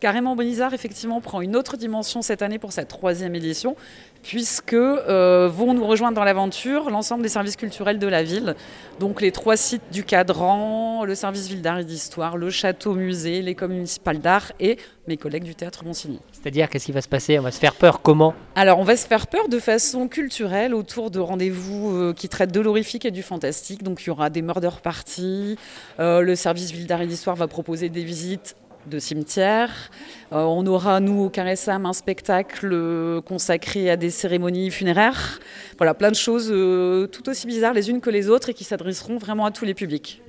Carrément Bizarre, effectivement, prend une autre dimension cette année pour sa 3e édition, puisque vont nous rejoindre dans l'aventure l'ensemble des services culturels de la ville. Donc les 3 sites du Cadran, le service ville d'art et d'histoire, le château-musée, l'école municipale d'art et mes collègues du théâtre Monsigny. C'est-à-dire, qu'est-ce qui va se passer? On va se faire peur, comment? Alors on va se faire peur de façon culturelle autour de rendez-vous qui traitent de l'horrifique et du fantastique. Donc il y aura des murder parties, le service ville d'art et d'histoire va proposer des visites de cimetières. On aura, nous, au Carré Sam, un spectacle consacré à des cérémonies funéraires. Voilà, plein de choses tout aussi bizarres les unes que les autres et qui s'adresseront vraiment à tous les publics.